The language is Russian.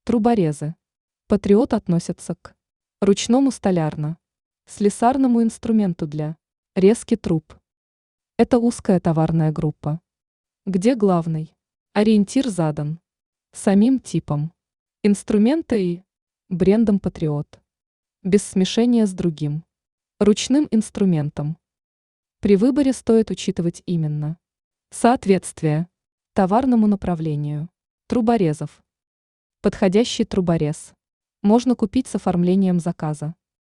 Труборезы. Патриот относятся к ручному столярно-слесарному инструменту для резки труб. Это узкая товарная группа, где главный ориентир задан самим типом инструмента и брендом Патриот, без смешения с другим ручным инструментом. При выборе стоит учитывать именно соответствие товарному направлению труборезов. Подходящий труборез можно купить с оформлением заказа.